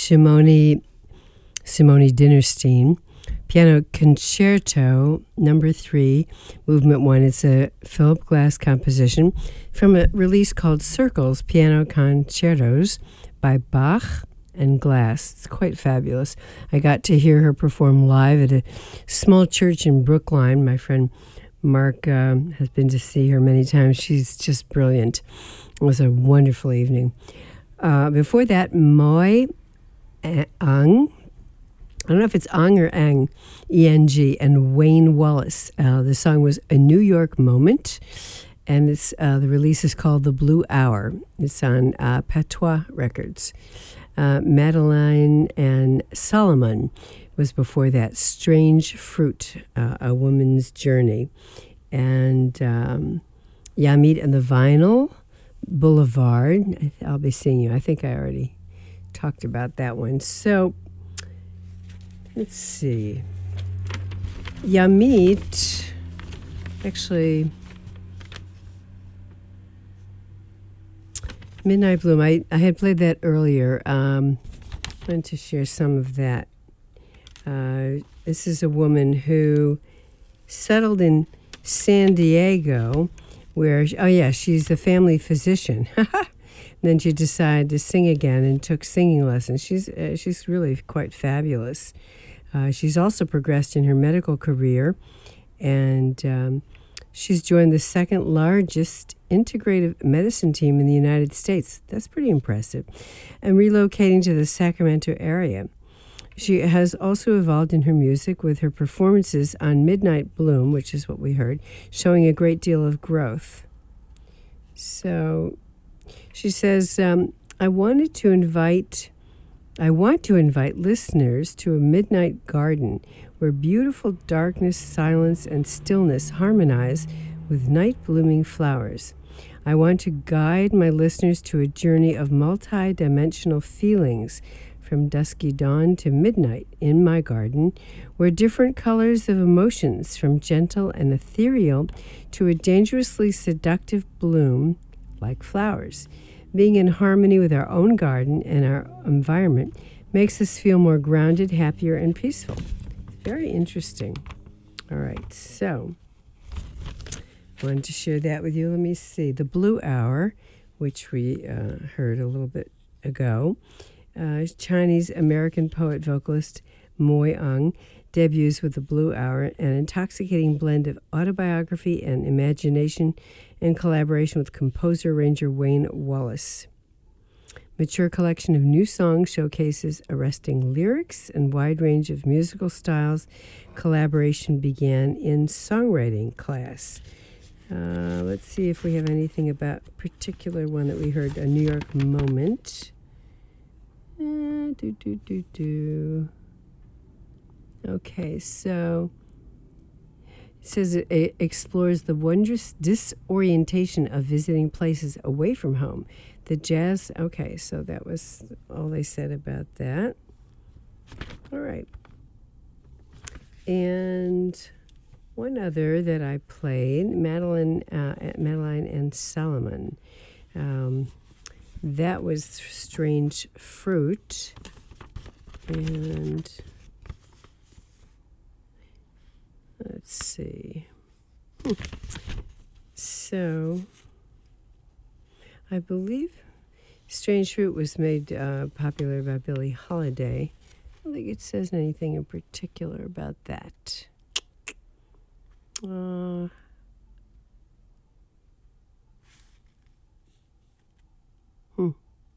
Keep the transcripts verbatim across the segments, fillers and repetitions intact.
Simone, Simone Dinnerstein. Piano Concerto Number Three, Movement One. It's a Philip Glass composition from a release called Circles, Piano Concertos by Bach and Glass. It's quite fabulous. I got to hear her perform live at a small church in Brookline. My friend Mark uh, has been to see her many times. She's just brilliant. It was a wonderful evening. Uh, before that, Moi Ang. I don't know if it's Ang or Ang, E N G, and Wayne Wallace. Uh, the song was A New York Moment, and it's uh, the release is called The Blue Hour. It's on uh, Patois Records. Uh, Madeline and Solomon was before that. Strange Fruit, uh, A Woman's Journey. And um, Yamit and the Vinyl Boulevard. I'll be seeing you. I think I already talked about that one. So, let's see. Yamit, actually, Midnight Bloom, I, I had played that earlier. Um, I wanted to share some of that. Uh, this is a woman who settled in San Diego, where, oh yeah, she's a family physician. Then she decided to sing again and took singing lessons. She's, uh, she's really quite fabulous. Uh, she's also progressed in her medical career, and um, she's joined the second largest integrative medicine team in the United States. That's pretty impressive. And relocating to the Sacramento area. She has also evolved in her music with her performances on Midnight Bloom, which is what we heard, showing a great deal of growth. So she says, um, I wanted to invite... I want to invite listeners to a midnight garden where beautiful darkness, silence, and stillness harmonize with night-blooming flowers. I want to guide my listeners to a journey of multi-dimensional feelings from dusky dawn to midnight in my garden, where different colors of emotions, from gentle and ethereal to a dangerously seductive bloom like flowers. Being in harmony with our own garden and our environment makes us feel more grounded, happier, and peaceful. Very interesting. All right, so I wanted to share that with you. Let me see. The Blue Hour, which we uh, heard a little bit ago. Uh, Chinese-American poet vocalist Moi Ang debuts with The Blue Hour, an intoxicating blend of autobiography and imagination in collaboration with composer-arranger Wayne Wallace. Mature collection of new songs showcases arresting lyrics and wide range of musical styles. Collaboration began in songwriting class. Uh, let's see if we have anything about a particular one that we heard, A New York Moment. Uh, do, do, do, do. Okay, so it says it explores the wondrous disorientation of visiting places away from home. The jazz, okay, so that was all they said about that. All right. And one other that I played, Madeline, uh, Madeline and Solomon. Um, that was Strange Fruit. And let's see. Hmm. So, I believe Strange Fruit was made uh, popular by Billie Holiday. I don't think it says anything in particular about that. Uh, hmm.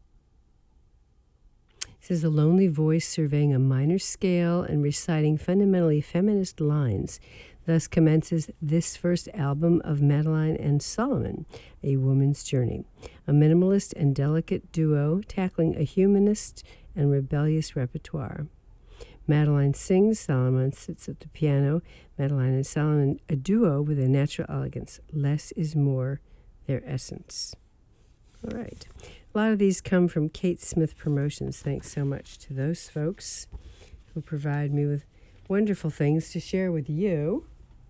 It says a lonely voice surveying a minor scale and reciting fundamentally feminist lines. Thus commences this first album of Madeline and Solomon, A Woman's Journey, a minimalist and delicate duo tackling a humanist and rebellious repertoire. Madeline sings, Solomon sits at the piano. Madeline and Solomon, a duo with a natural elegance. Less is more, their essence. All right. A lot of these come from Kate Smith Promotions. Thanks so much to those folks who provide me with wonderful things to share with you.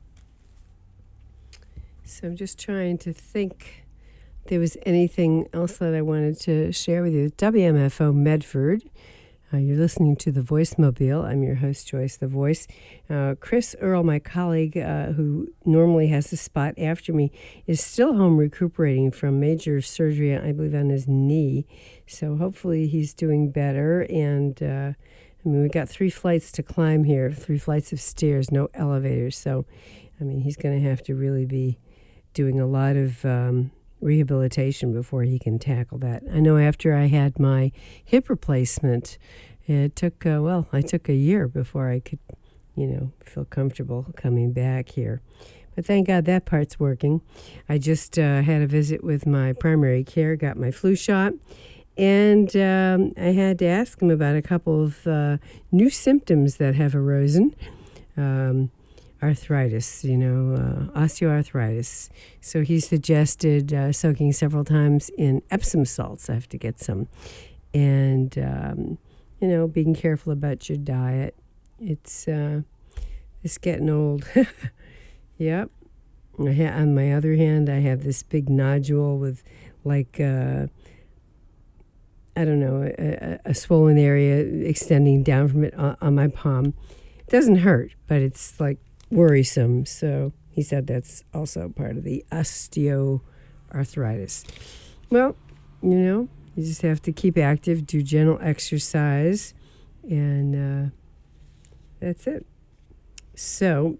So I'm just trying to think if there was anything else that I wanted to share with you. W M F O Medford Uh, you're listening to The Voice Mobile. I'm your host, Joyce the Voice. Uh, Chris Earl, my colleague, uh, who normally has the spot after me, is still home recuperating from major surgery, I believe, on his knee. So hopefully he's doing better. And uh, I mean, we've got three flights to climb here, three flights of stairs, no elevators. So, I mean, he's going to have to really be doing a lot of um, rehabilitation before he can tackle that. I know after I had my hip replacement, it took, uh, well, I took a year before I could, you know, feel comfortable coming back here. But thank God that part's working. I just uh, had a visit with my primary care, got my flu shot, and um, I had to ask him about a couple of uh, new symptoms that have arisen. Um, arthritis, you know, uh, osteoarthritis. So he suggested uh, soaking several times in Epsom salts. I have to get some. And, um, you know, being careful about your diet. It's, uh, it's getting old. Yep. I ha- on my other hand, I have this big nodule with, like, uh, I don't know, a, a, a swollen area extending down from it on, on my palm. It doesn't hurt, but it's, like, worrisome. So he said that's also part of the osteoarthritis. Well, you know, you just have to keep active, do gentle exercise, and uh, that's it. So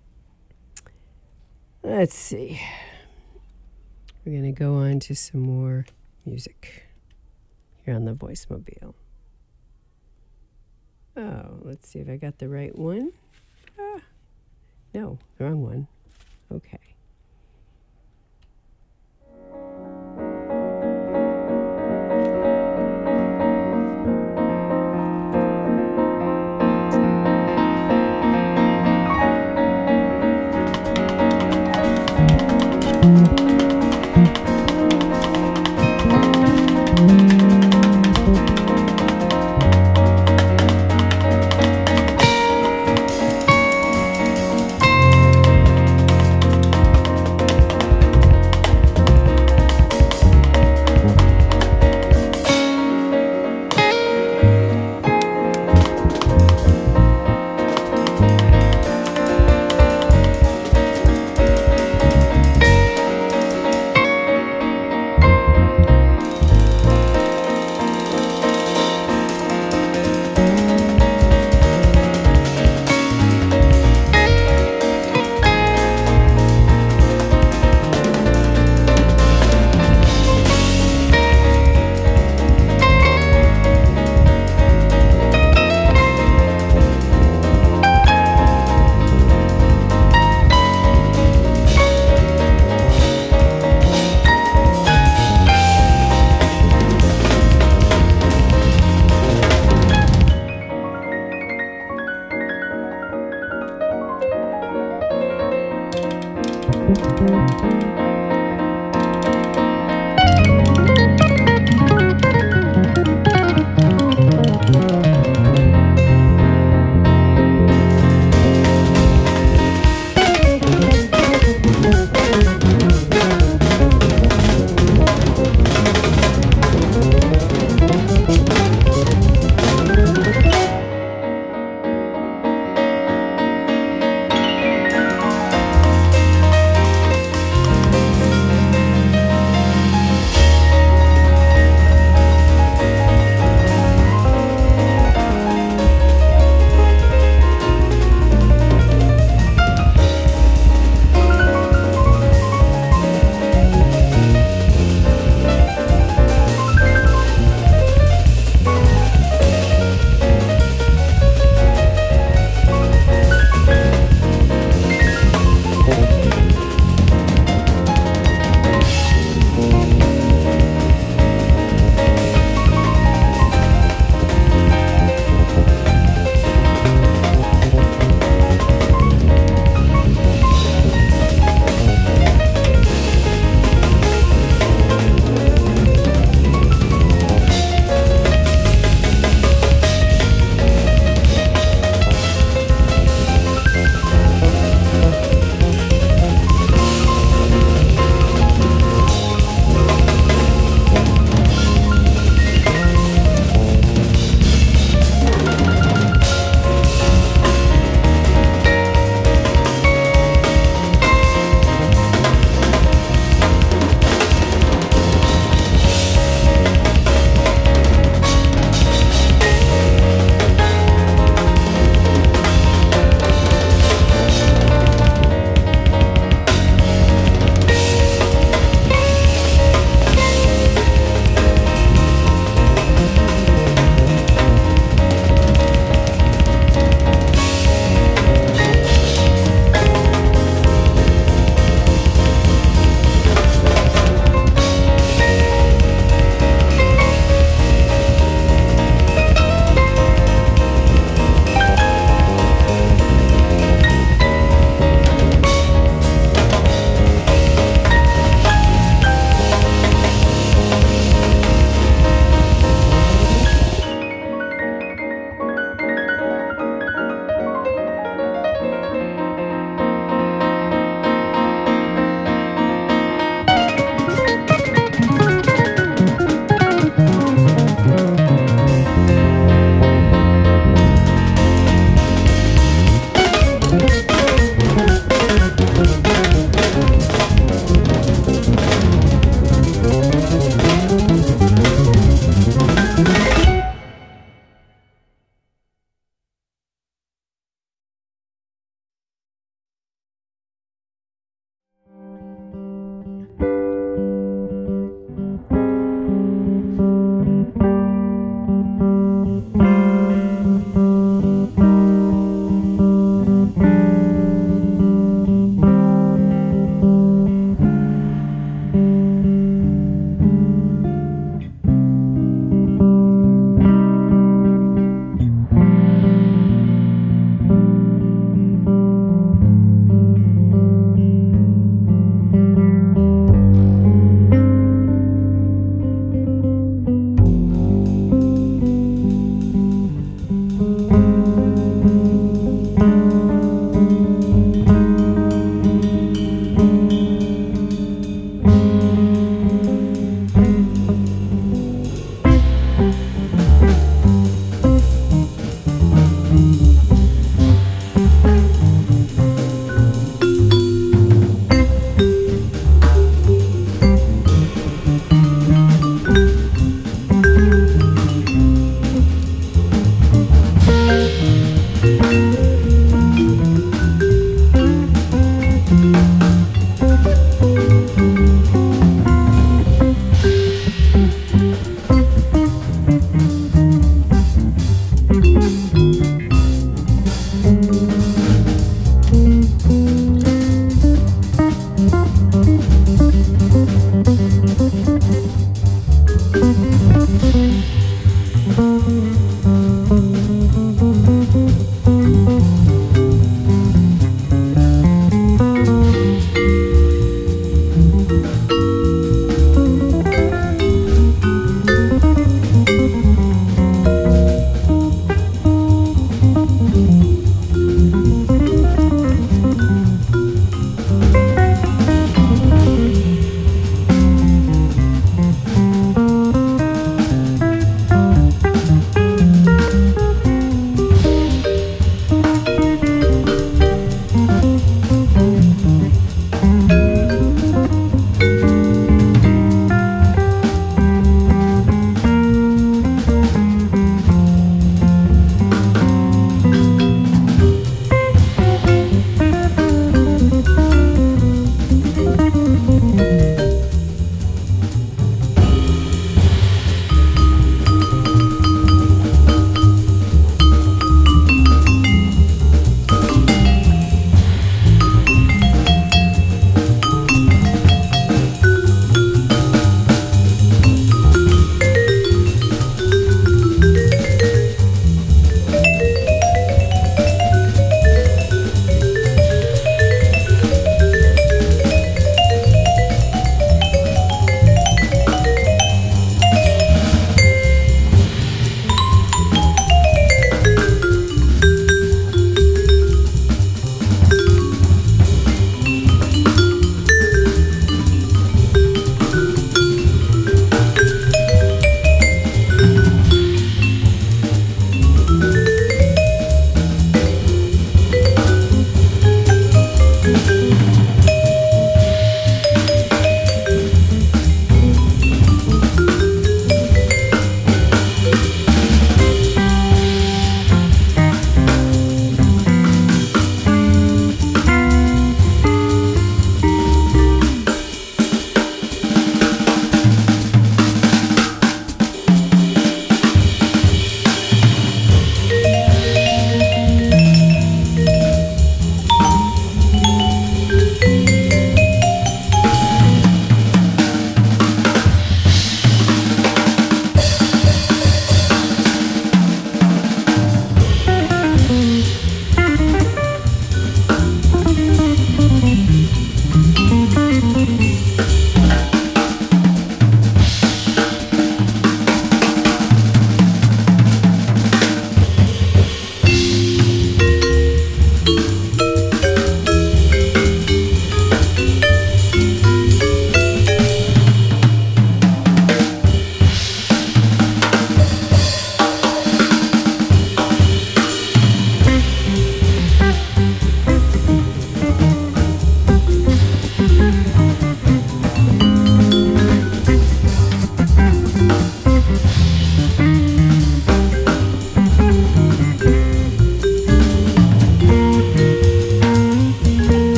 let's see. We're going to go on to some more music here on the Voice Mobile. Oh, let's see if I got the right one. Ah. No, the wrong one. Okay.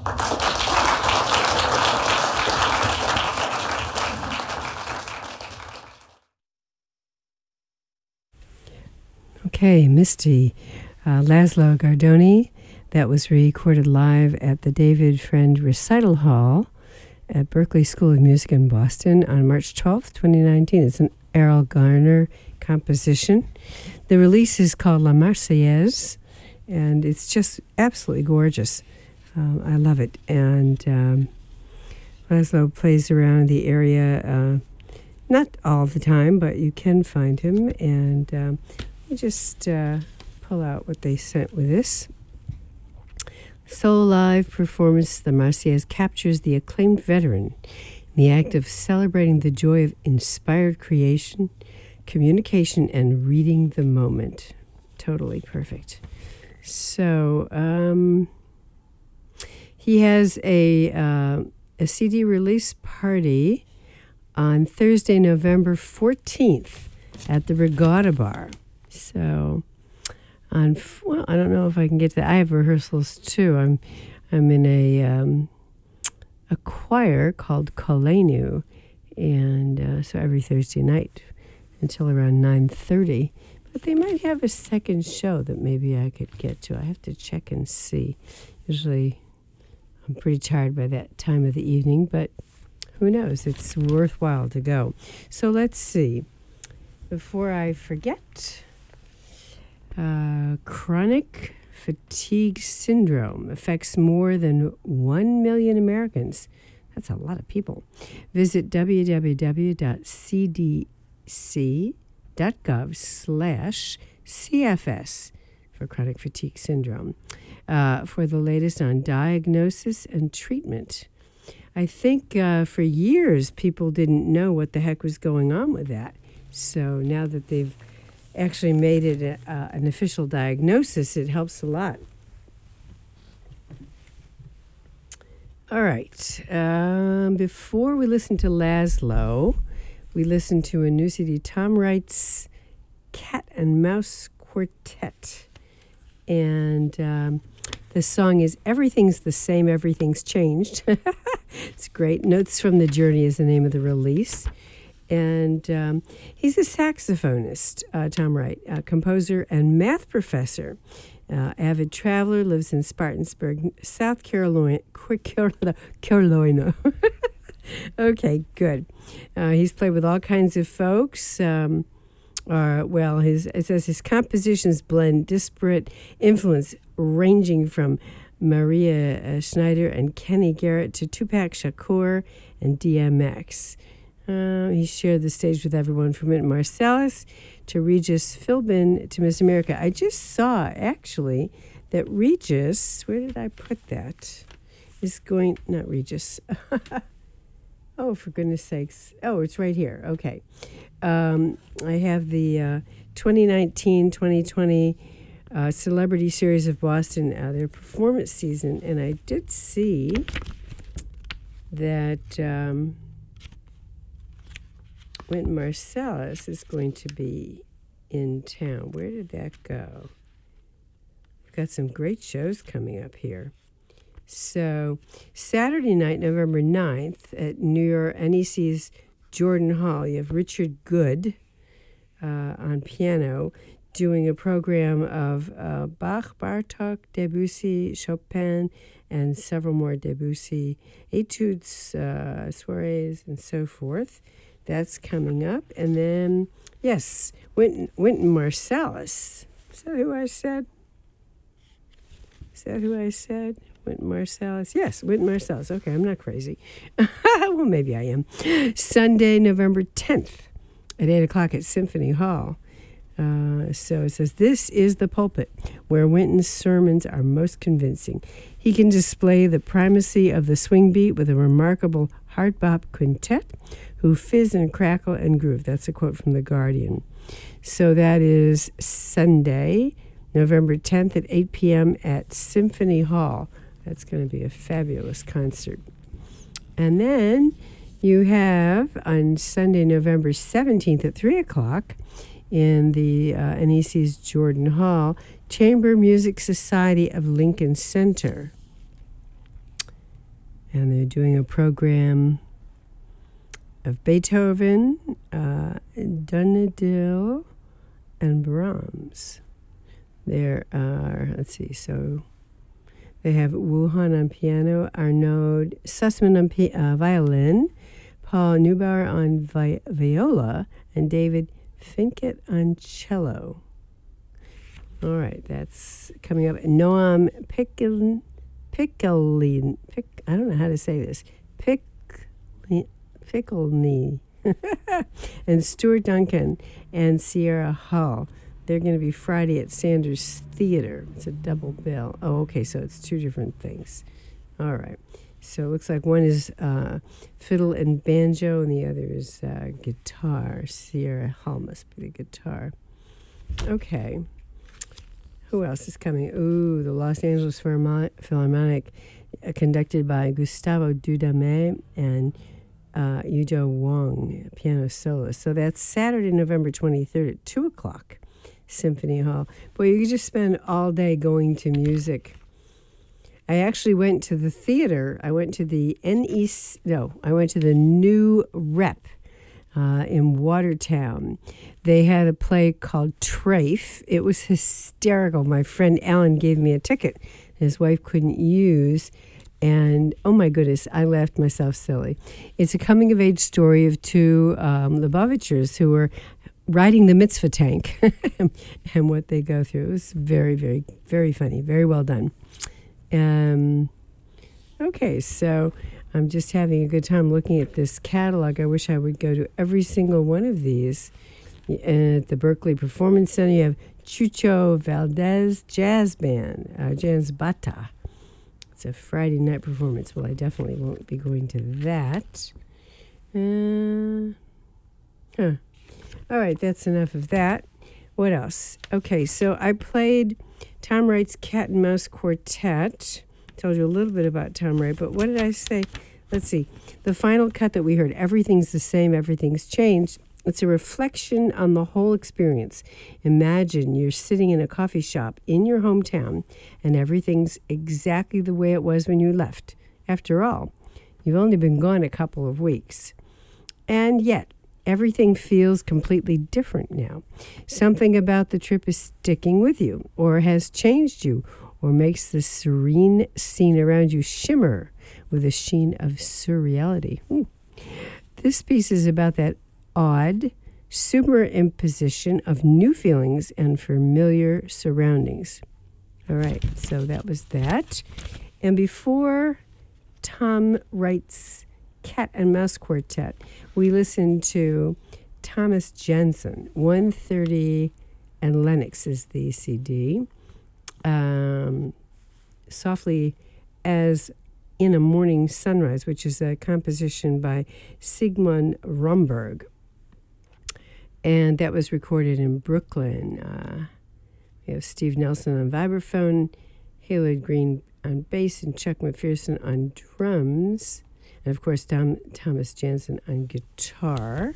Okay, Misty, uh, Laszlo Gardoni. That was recorded live at the David Friend Recital Hall at Berklee School of Music in Boston on March twelfth, twenty nineteen. It's an Errol Garner composition. The release is called La Marseillaise, and it's just absolutely gorgeous. Um, I love it. And um, Laszlo plays around the area, uh, not all the time, but you can find him. And um, let me just uh, pull out what they sent with this. Solo live performance, the Marseillaise captures the acclaimed veteran in the act of celebrating the joy of inspired creation, communication, and reading the moment. Totally perfect. So um, he has a uh, a C D release party on Thursday, November fourteenth at the Regatta Bar. So on well, I don't know if I can get to that. I have rehearsals too. I'm I'm in a um, a choir called Kolenu, and uh, so every Thursday night until around nine thirty. But they might have a second show that maybe I could get to. I have to check and see. Usually I'm pretty tired by that time of the evening, but who knows? It's worthwhile to go. So let's see. Before I forget, uh, chronic fatigue syndrome affects more than one million Americans. That's a lot of people. Visit w w w dot c d c dot gov slash C F S for chronic fatigue syndrome uh, for the latest on diagnosis and treatment. I think uh, for years people didn't know what the heck was going on with that. So now that they've actually made it a, uh, an official diagnosis, it helps a lot. All right. Um, before we listen to Laszlo, we listened to a new C D, Tom Wright's Cat and Mouse Quartet. And um, the song is Everything's the Same, Everything's Changed. It's great. Notes from the Journey is the name of the release. And um, he's a saxophonist, uh, Tom Wright, a composer and math professor. Uh, avid traveler, lives in Spartanburg, South Carolina. Carolina. Okay, good. Uh, he's played with all kinds of folks. Um, uh, well, his it says his compositions blend disparate influence ranging from Maria uh, Schneider and Kenny Garrett to Tupac Shakur and D M X. Uh, he shared the stage with everyone from Wynton Marsalis to Regis Philbin to Miss America. I just saw, actually, that Regis, where did I put that, is going, not Regis. Oh, for goodness sakes. Oh, it's right here. Okay. Um, I have the uh, twenty nineteen twenty twenty uh, Celebrity Series of Boston, uh, their performance season, and I did see that um, Wynton Marsalis is going to be in town. Where did that go? We've got some great shows coming up here. So Saturday night, November ninth, at New York N E C's Jordan Hall, you have Richard Good uh, on piano doing a program of uh, Bach, Bartok, Debussy, Chopin, and several more Debussy etudes, uh, soirees, and so forth. That's coming up. And then, yes, Wynton, Wynton Marsalis. Is that who I said? Is that who I said? Wynton Marsalis. Yes, Wynton Marsalis. Okay, I'm not crazy. Well, maybe I am. Sunday, November tenth at eight o'clock at Symphony Hall. Uh, so it says, this is the pulpit where Wynton's sermons are most convincing. He can display the primacy of the swing beat with a remarkable hard bop quintet who fizz and crackle and groove. That's a quote from The Guardian. So that is Sunday, November tenth at eight p.m. at Symphony Hall. That's going to be a fabulous concert. And then you have on Sunday, November seventeenth at three o'clock in the uh, N E C's Jordan Hall, Chamber Music Society of Lincoln Center. And they're doing a program of Beethoven, uh, Dunedin, and Brahms. There are, let's see, so they have Wuhan on piano, Arnaud Sussman on pi- uh, violin, Paul Neubauer on vi- viola, and David Finket on cello. All right, that's coming up. Noam Piccolin, Piccolin, Pic, I don't know how to say this, Piccolin, Piccolini, and Stuart Duncan and Sierra Hull. They're going to be Friday at Sanders Theater. It's a double bill. Oh, okay, so it's two different things. All right. So it looks like one is uh, fiddle and banjo, and the other is uh, guitar. Sierra Hull must be the guitar. Okay. Who else is coming? Ooh, the Los Angeles Philharmonic, uh, conducted by Gustavo Dudamel and uh, Yujo Wong, piano soloist. So that's Saturday, November twenty-third at two o'clock. Symphony Hall. Boy, you could just spend all day going to music. I actually went to the theater. I went to the N E C, no, I went to the New Rep uh, in Watertown. They had a play called Trafe. It was hysterical. My friend Alan gave me a ticket his wife couldn't use. And, oh my goodness, I laughed myself silly. It's a coming-of-age story of two um, Lubavitchers who were riding the mitzvah tank and what they go through. It was very, very, very funny. Very well done. Um, okay, so I'm just having a good time looking at this catalog. I wish I would go to every single one of these. At the Berkeley Performance Center, you have Chucho Valdez Jazz Band, uh, Jazz Bata. It's a Friday night performance. Well, I definitely won't be going to that. Uh, huh. All right, that's enough of that. What else? Okay, so I played Tom Wright's Cat and Mouse Quartet. Told you a little bit about Tom Wright, but what did I say? Let's see. The final cut that we heard, Everything's the Same, Everything's Changed. It's a reflection on the whole experience. Imagine you're sitting in a coffee shop in your hometown and everything's exactly the way it was when you left. After all, you've only been gone a couple of weeks. And yet, everything feels completely different now. Something about the trip is sticking with you, or has changed you, or makes the serene scene around you shimmer with a sheen of surreality. Ooh. This piece is about that odd superimposition of new feelings and familiar surroundings. All right, so that was that. And before Tom Wright's Cat and Mouse Quartet, we listened to Thomas Jensen. one thirty and Lennox is the C D. Um, Softly as in a Morning Sunrise, which is a composition by Sigmund Romberg. And that was recorded in Brooklyn. Uh, we have Steve Nelson on vibraphone, Hayward Green on bass, and Chuck McPherson on drums. And, of course, Tom, Thomas Jensen on guitar.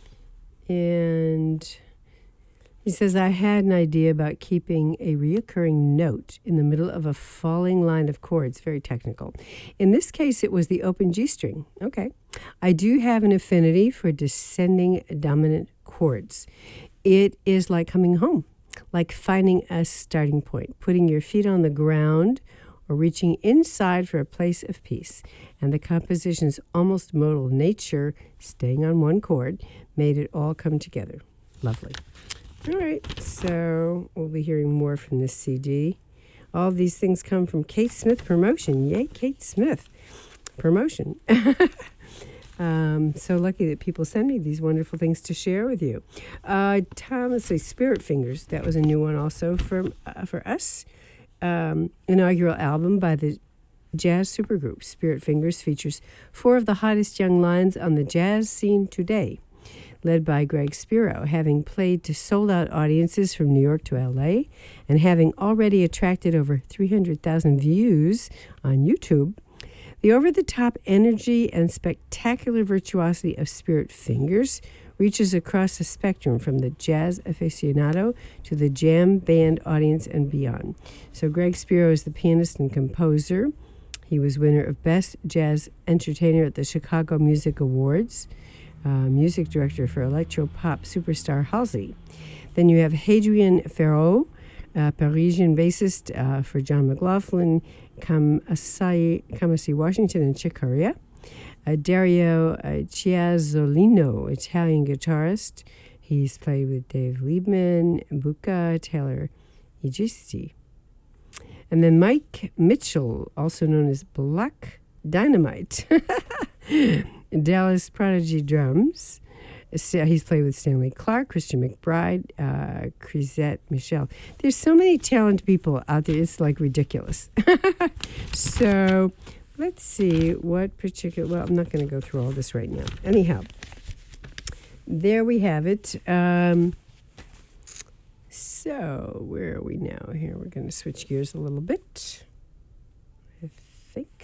And he says, I had an idea about keeping a reoccurring note in the middle of a falling line of chords. Very technical. In this case, it was the open G string. Okay. I do have an affinity for descending dominant chords. It is like coming home, like finding a starting point, putting your feet on the ground, or reaching inside for a place of peace. And the composition's almost modal nature, staying on one chord, made it all come together. Lovely. All right, so we'll be hearing more from this C D. All of these things come from Kate Smith Promotion. Yay, Kate Smith Promotion. um, so lucky that people send me these wonderful things to share with you. Uh, Tom, let's say Spirit Fingers. That was a new one also for, uh, for us. Um, inaugural album by the jazz supergroup Spirit Fingers features four of the hottest young lines on the jazz scene today, led by Greg Spiro, having played to sold-out audiences from New York to L A and having already attracted over three hundred thousand views on YouTube. The over-the-top energy and spectacular virtuosity of Spirit Fingers reaches across the spectrum from the jazz aficionado to the jam band audience and beyond. So Greg Spiro is the pianist and composer. He was winner of Best Jazz Entertainer at the Chicago Music Awards, uh, music director for electro-pop superstar Halsey. Then you have Hadrien Feraud, uh, Parisian bassist uh, for John McLaughlin, Kamasi, Kamasi Washington, and Chick Corea. Uh, Dario uh, Chiazzolino, Italian guitarist. He's played with Dave Liebman, Buka, Taylor Egisti. And then Mike Mitchell, also known as Black Dynamite, Dallas Prodigy drums. He's played with Stanley Clarke, Christian McBride, uh, Chrisette Michelle. There's so many talented people out there. It's like ridiculous. So let's see what particular, well, I'm not going to go through all this right now. Anyhow, there we have it. Um, so where are we now? Here, we're going to switch gears a little bit, I think.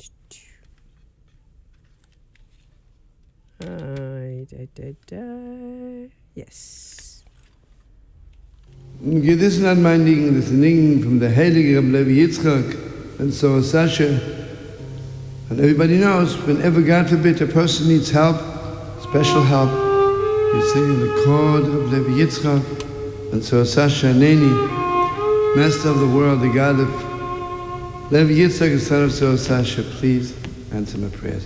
Uh, da, da, da. Yes. Gewissen Anmeldungen des Dingen from the Heilige Levi Yitzchak and so Sasha. And everybody knows, whenever, God forbid, a person needs help, special help, you sing the chord of Levi Yitzchak and so Sasha Neni, Master of the world, the God of Levi Yitzchak, the son of so Sasha, please answer my prayers.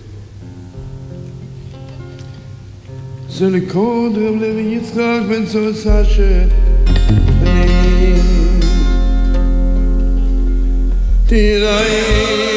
So the chord of Levi Yitzchak and so Sasha Neni. Did I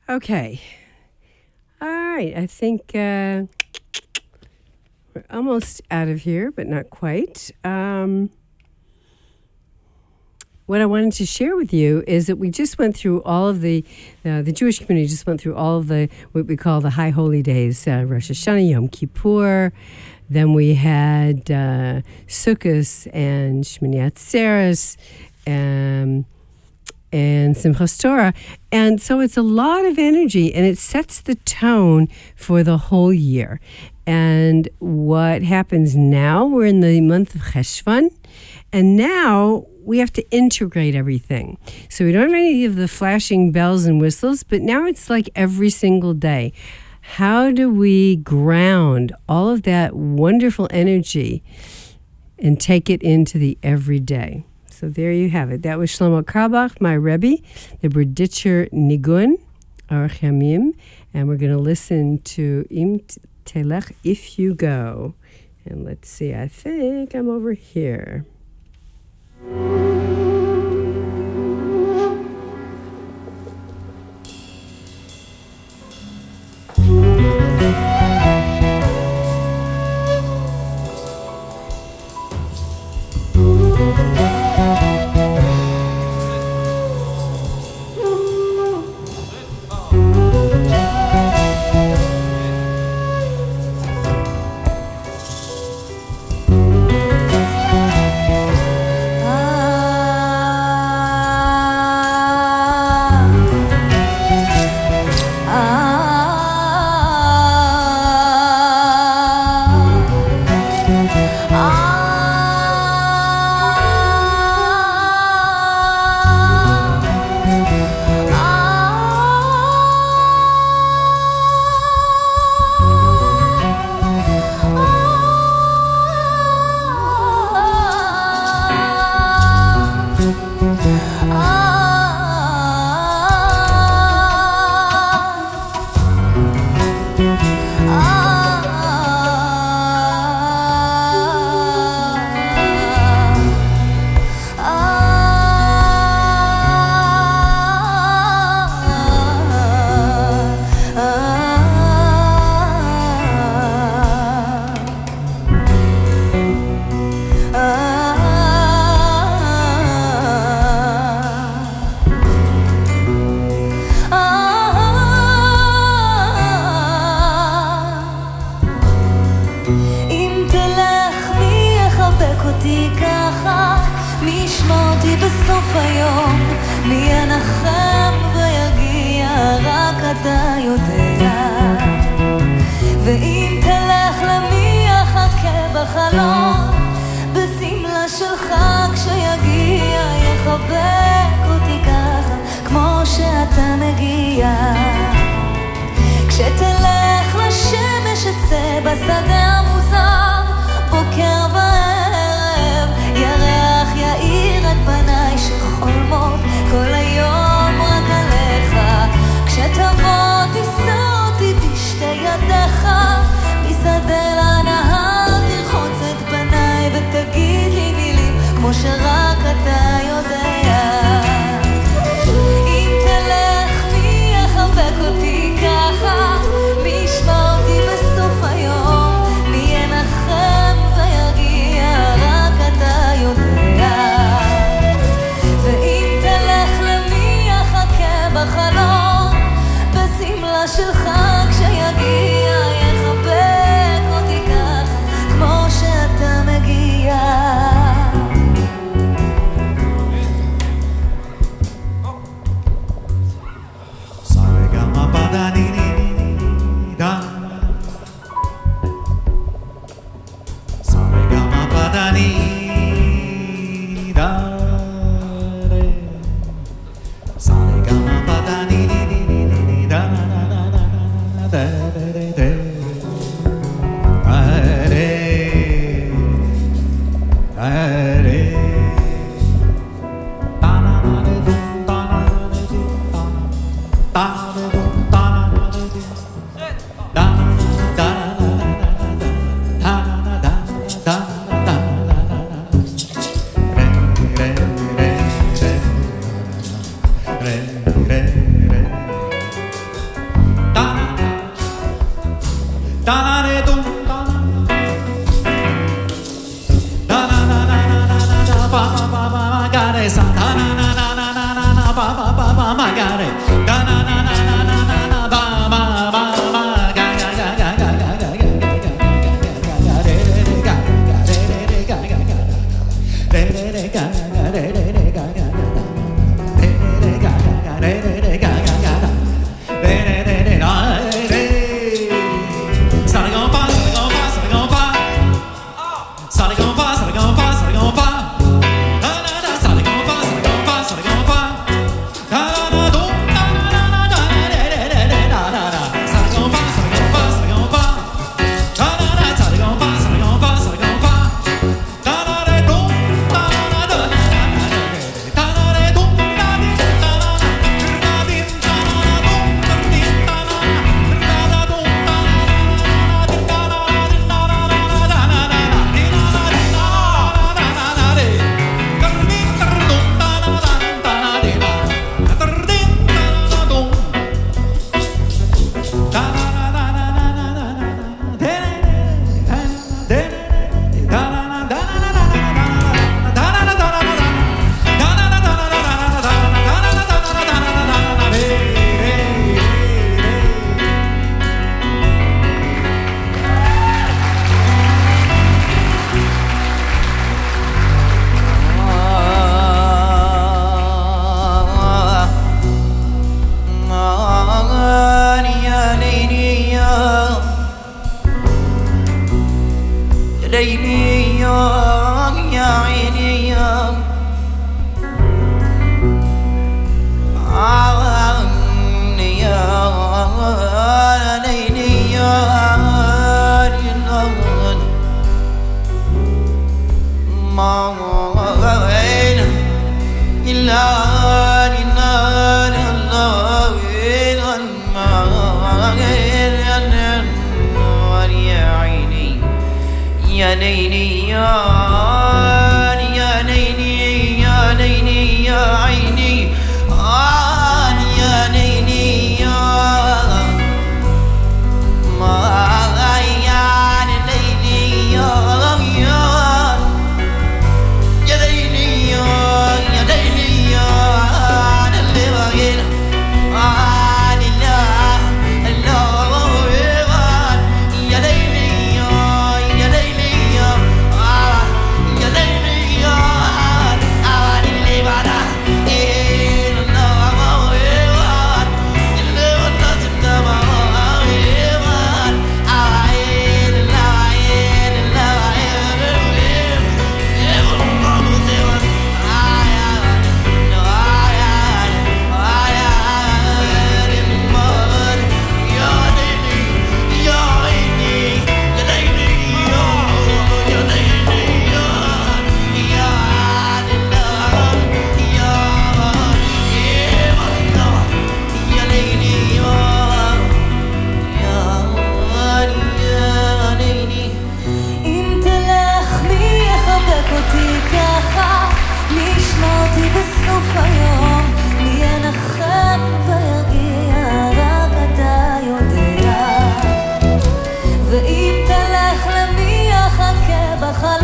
Okay. All right. I think uh, we're almost out of here, but not quite. Um, what I wanted to share with you is that we just went through all of the, uh, the Jewish community just went through all of the, what we call the high holy days, uh, Rosh Hashanah, Yom Kippur. Then we had uh, Sukkot and Shmini Atzeres, um, and Simchas Torah. And so it's a lot of energy, and it sets the tone for the whole year. And what happens now, we're in the month of Cheshvan, and now we have to integrate everything. So we don't have any of the flashing bells and whistles, but now it's like every single day. How do we ground all of that wonderful energy and take it into the everyday? So there you have it. That was Shlomo Carlebach, my Rebbe, the Berditcher Nigun, Aruch Yamim, and we're going to listen to Im Telech, If You Go. And let's see, I think I'm over here. يا ليلي يا